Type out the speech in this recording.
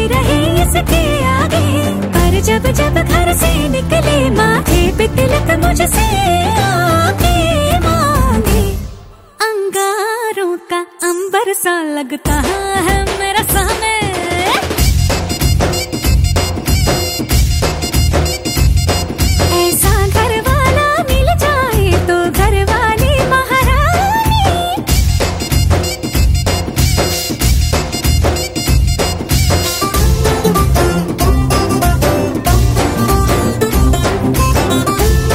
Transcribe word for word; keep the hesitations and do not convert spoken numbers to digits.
रहे इसके आगे, पर जब जब घर से निकले माथे पे तिलक मुझसे आके मांगे। अंगारों का अंबर सा लगता है मेरा सामने